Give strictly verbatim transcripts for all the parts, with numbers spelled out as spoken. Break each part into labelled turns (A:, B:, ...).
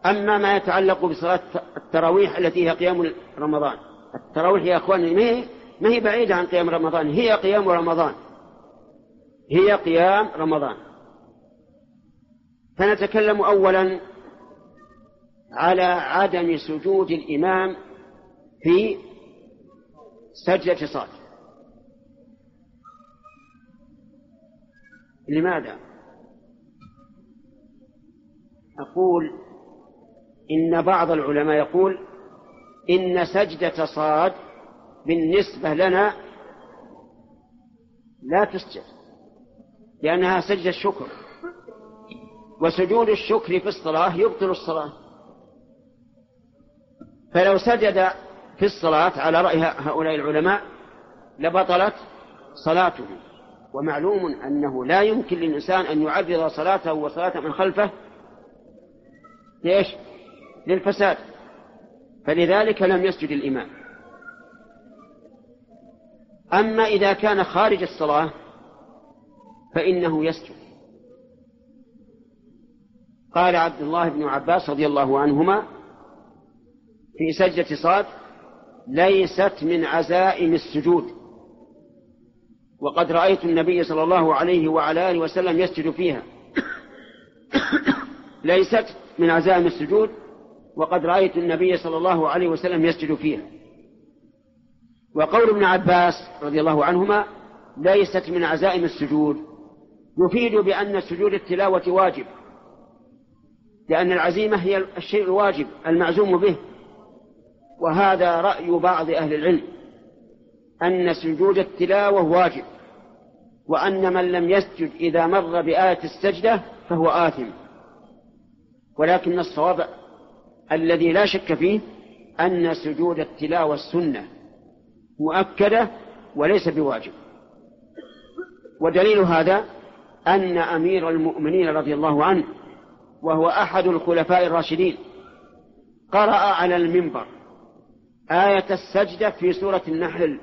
A: أما ما يتعلق بصلاة التراويح التي هي قيام رمضان، التراويح يا أخواني ما هي, ما هي بعيدة عن قيام رمضان، هي قيام رمضان، هي قيام رمضان. فنتكلم أولا على عدم سجود الإمام في سجدة صاد. لماذا؟ أقول إن بعض العلماء يقول إن سجدة صاد بالنسبة لنا لا تسجد، لأنها سجدة الشكر، وسجود الشكر في الصلاة يبطل الصلاة. فلو سجد في الصلاة على رأي هؤلاء العلماء لبطلت صلاته. ومعلوم أنه لا يمكن للإنسان أن يعرض صلاته وصلاة من خلفه ليش؟ للفساد، فلذلك لم يسجد الإمام. أما إذا كان خارج الصلاة فإنه يسجد. قال عبد الله بن عباس رضي الله عنهما في سجدة صاد: ليست من عزائم السجود، وقد رأيت النبي صلى الله عليه وعلى آله وسلم يسجد فيها. ليست من عزائم السجود، وقد رأيت النبي صلى الله عليه وسلم يسجد فيها. وقول ابن عباس رضي الله عنهما ليست من عزائم السجود يفيد بأن سجود التلاوة واجب، لأن العزيمة هي الشيء الواجب المعزوم به. وهذا رأي بعض أهل العلم أن سجود التلاوة واجب، وأن من لم يسجد إذا مر بآية السجدة فهو آثم. ولكن الصواب الذي لا شك فيه أن سجود التلاوة السنة مؤكدة وليس بواجب. ودليل هذا أن أمير المؤمنين رضي الله عنه وهو أحد الخلفاء الراشدين قرأ على المنبر آية السجدة في سورة النحل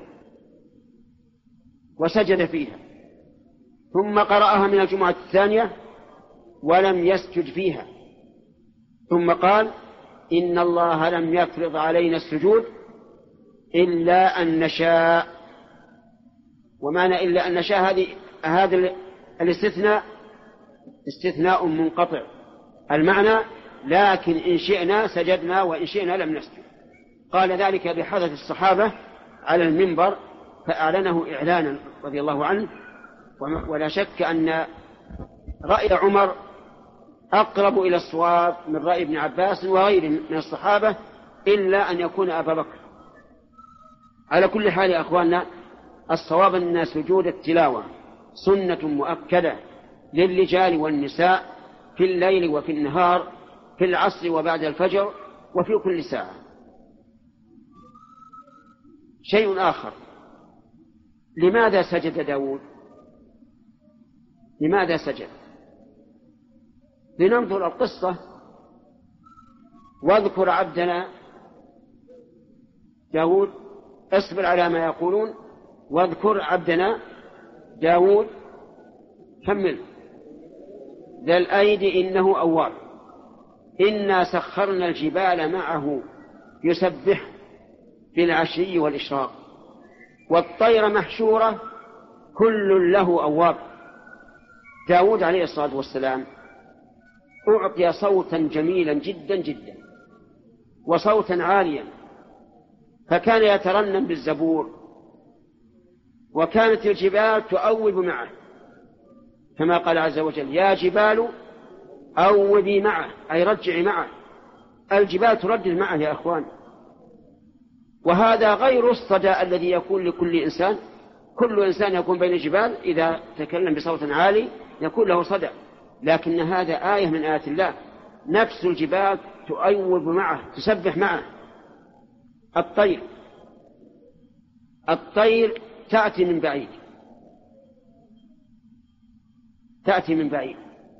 A: وسجد فيها، ثم قرأها من الجمعة الثانية ولم يسجد فيها، ثم قال: إن الله لم يفرض علينا السجود إلا أن نشاء. ومعنى إلا أن نشاء هذه هذا الاستثناء استثناء منقطع، المعنى لكن إن شئنا سجدنا وإن شئنا لم نسجد. قال ذلك بحدث الصحابة على المنبر فأعلنه إعلانا رضي الله عنه. ولا شك أن رأي عمر أقرب إلى الصواب من رأي ابن عباس وغيره من الصحابة، إلا أن يكون أبا بكر. على كل حال يا أخواننا، الصواب أن سجود التلاوة سنة مؤكدة للرجال والنساء في الليل وفي النهار، في العصر وبعد الفجر، وفي كل ساعة. شيء آخر، لماذا سجد داود؟ لماذا سجد؟ لننظر القصة. واذكر عبدنا داود، اصبر على ما يقولون، واذكر عبدنا داود كمل ذا الأيد إنه أواب، إنا سخرنا الجبال معه يسبح بالعشي والإشراق، والطير محشورة كل له أواب. داود عليه الصلاة والسلام أعطي صوتا جميلا جدا جدا وصوتا عاليا، فكان يترنم بالزبور، وكانت الجبال تؤوب معه، كما قال عز وجل: يا جبال أوبي معه، أي رجعي معه. الجبال تردد معه يا أخوان. وهذا غير الصدى الذي يكون لكل إنسان. كل إنسان يكون بين الجبال إذا تكلم بصوت عالي يكون له صدى، لكن هذا آية من آيات الله، نفس الجبال تؤوب معه، تسبح معه. الطير الطير تأتي من بعيد، تأتي من بعيد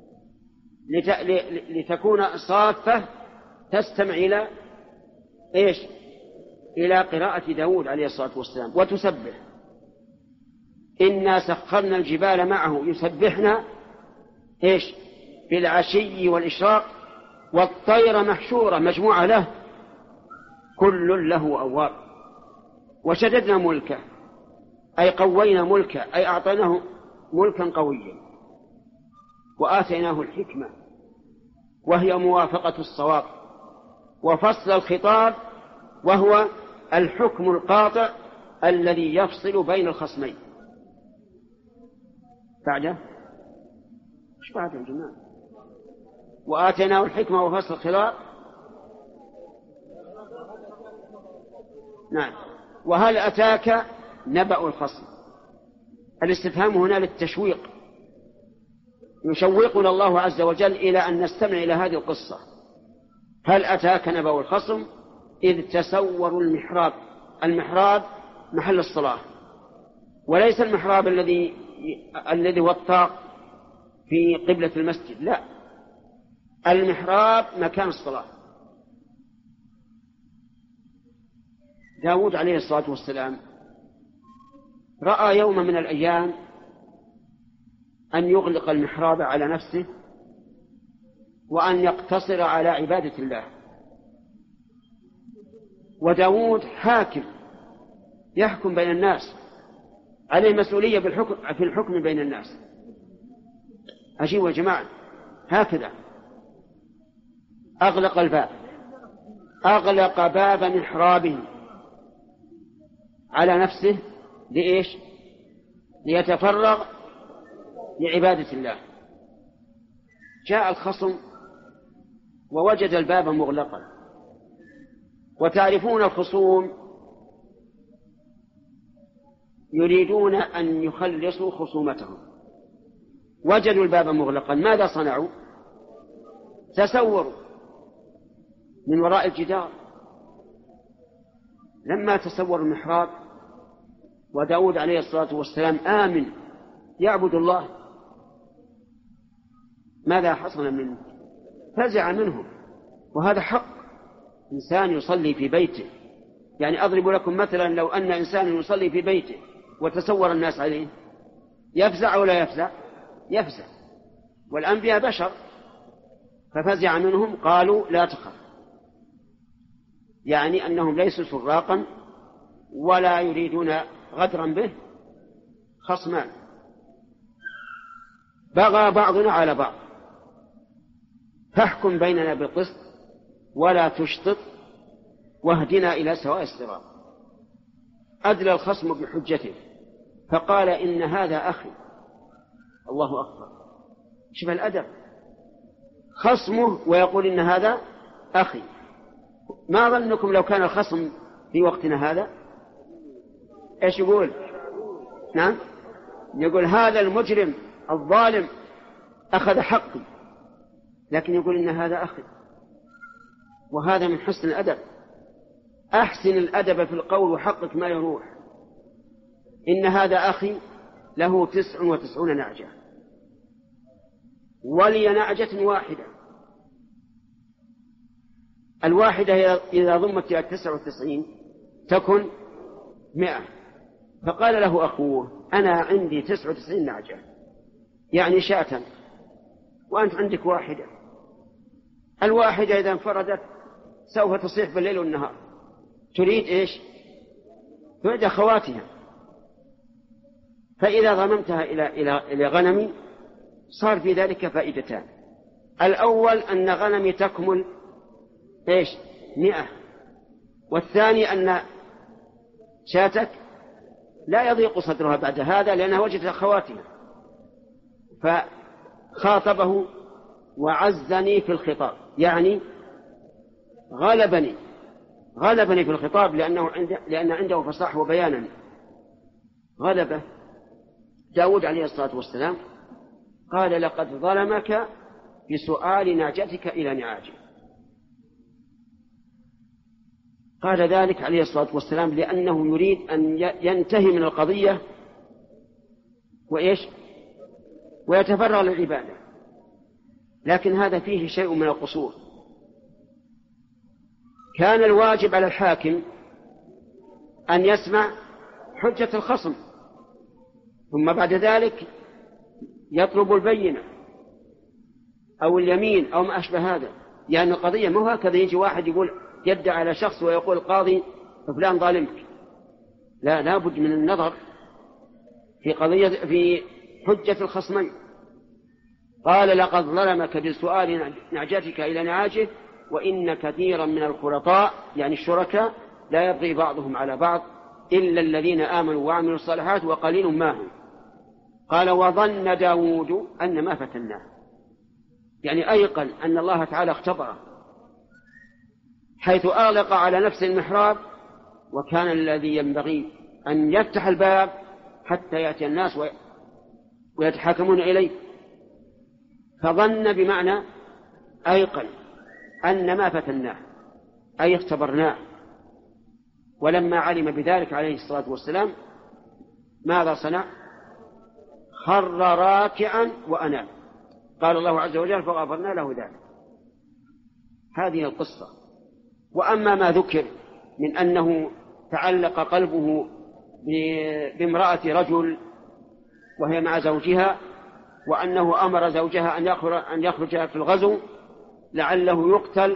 A: لتكون صافة تستمع إلى إيش؟ إلى قراءة داود عليه الصلاة والسلام وتسبح. إنا سخرنا الجبال معه يسبحنا إيش؟ بالعشي والإشراق والطير محشورة مجموعة له كل له أواب. وشددنا ملكه أي قوينا ملكه أي أعطيناه ملكا قويا، وآتيناه الحكمة وهي موافقة الصواب، وفصل الخطاب وهو الحكم القاطع الذي يفصل بين الخصمين. بعده ايش بعد يا جماعة؟ وآتيناه الحكمة وفصل الخطاب. نعم. وهل أتاك نبأ الخصم؟ الاستفهام هنا للتشويق، يشوقنا الله عز وجل إلى أن نستمع إلى هذه القصة. هل أتاك نبأ الخصم إذ تسوروا المحراب. المحراب محل الصلاة، وليس المحراب الذي الذي هو الطاق في قبلة المسجد، لا، المحراب مكان الصلاة. داود عليه الصلاة والسلام رأى يوم من الأيام أن يغلق المحراب على نفسه وأن يقتصر على عبادة الله. وداود حاكم يحكم بين الناس، عليه مسؤولية بالحكم في الحكم بين الناس. أجيبوا يا جماعة، هكذا أغلق الباب، أغلق باب محرابه على نفسه لإيش؟ ليتفرغ لعبادة الله. جاء الخصم ووجد الباب مغلقا، وتعرفون الخصوم يريدون أن يخلصوا خصومتهم، وجدوا الباب مغلقا، ماذا صنعوا؟ تسوروا من وراء الجدار. لما تسور المحراب وداود عليه الصلاة والسلام آمن يعبد الله، ماذا حصل منه؟ فزع منهم. وهذا حق، إنسان يصلي في بيته، يعني أضرب لكم مثلا، لو أن إنسان يصلي في بيته وتسور الناس عليه يفزع ولا يفزع؟ يفزع. والأنبياء بشر، ففزع منهم. قالوا لا تخف، يعني أنهم ليسوا سراقا ولا يريدون غدرا به، خصمان بغى بعضنا على بعض، فاحكم بيننا بالقسط ولا تشطط واهدنا إلى سواء الصراط. أدلى الخصم بحجته فقال إن هذا أخي. الله أكبر، شوف الأدب، خصمه ويقول إن هذا أخي. ما ظنكم لو كان الخصم في وقتنا هذا إيش يقول؟ نعم، يقول هذا المجرم الظالم أخذ حقي، لكن يقول إن هذا أخي. وهذا من حسن الأدب. أحسن الأدب في القول وحقق ما يروح. إن هذا أخي له تسع وتسعون نعجة ولي نعجة واحدة، الواحدة إذا ضمت إلى التسع والتسعين تكن مئة. فقال له أخوه أنا عندي تسع وتسعين نعجة، يعني شاة، وأنت عندك واحدة. الواحدة إذا انفردت سوف تصيح بالليل والنهار، تريد إيش؟ تريد أخواتها. فإذا ضممتها إلى إلى إلى غنمي صار في ذلك فائدتان. الأول أن غنمي تكمل إيش؟ مئة، والثاني أن شاتك لا يضيق صدرها بعد هذا لأنها وجدت أخواتها. فخاطبه وعزني في الخطاب، يعني غلبني غلبني في الخطاب لأنه عنده لأن عنده فصاحة وبيانا. غلبه داود عليه الصلاة والسلام. قال لقد ظلمك بسؤال نعجتك إلى نعاجه. قال ذلك عليه الصلاة والسلام لأنه يريد أن ينتهي من القضية وإيش ويتفرغ للعبادة، لكن هذا فيه شيء من القصور. كان الواجب على الحاكم أن يسمع حجة الخصم ثم بعد ذلك يطلب البينة أو اليمين أو ما أشبه هذا، يعني القضية مو هكذا يجي واحد يقول يدعي على شخص ويقول القاضي فلان ظالمك. لا، لا بد من النظر في قضية في حجة الخصمين. قال لقد ظلمك بسؤال نعجتك إلى نعاجه وإن كثيرا من الخلطاء يعني الشركاء لا يبغي بعضهم على بعض إلا الذين آمنوا وعملوا الصالحات وقليل ما هم. قال وظن داود أن ما فتناه، يعني أيقن أن الله تعالى اختبره حيث أغلق على نفس المحراب، وكان الذي ينبغي أن يفتح الباب حتى يأتي الناس ويتحاكمون إليه. فظن بمعنى أيقن أن ما فتناه أي اختبرناه. ولما علم بذلك عليه الصلاة والسلام ماذا صنع؟ خر راكعا وأناب. قال الله عز وجل فغفرنا له ذلك. هذه القصة. وأما ما ذكر من أنه تعلق قلبه بامرأة رجل وهي مع زوجها، وأنه أمر زوجها أن يخرج في الغزو لعله يقتل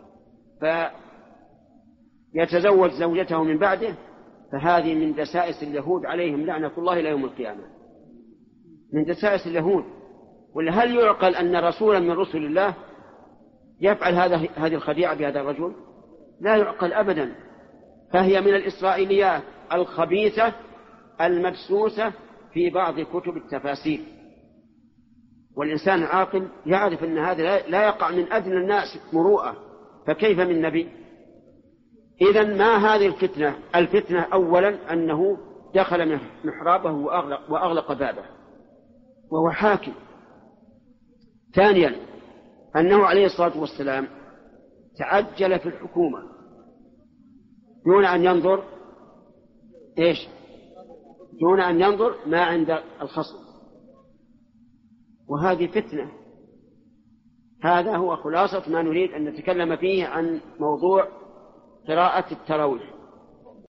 A: فيتزوج زوجته من بعده، فهذه من دسائس اليهود عليهم لعنة الله إلى يوم القيامة، من دسائس اليهود. وهل يعقل أن رسولا من رسل الله يفعل هذا هذه الخديعة بهذا الرجل؟ لا يعقل أبدا. فهي من الإسرائيليات الخبيثة المدسوسة في بعض كتب التفاسير. والإنسان العاقل يعرف أن هذا لا يقع من أدنى الناس مروءة، فكيف من نبي؟ إذن ما هذه الفتنة؟ الفتنة أولا أنه دخل محرابه وأغلق, وأغلق بابه وهو حاكم. ثانيا أنه عليه الصلاة والسلام تعجل في الحكومة دون أن ينظر إيش؟ دون أن ينظر ما عند الخصم، وهذه فتنة. هذا هو خلاصة ما نريد أن نتكلم فيه عن موضوع قراءة التراويح.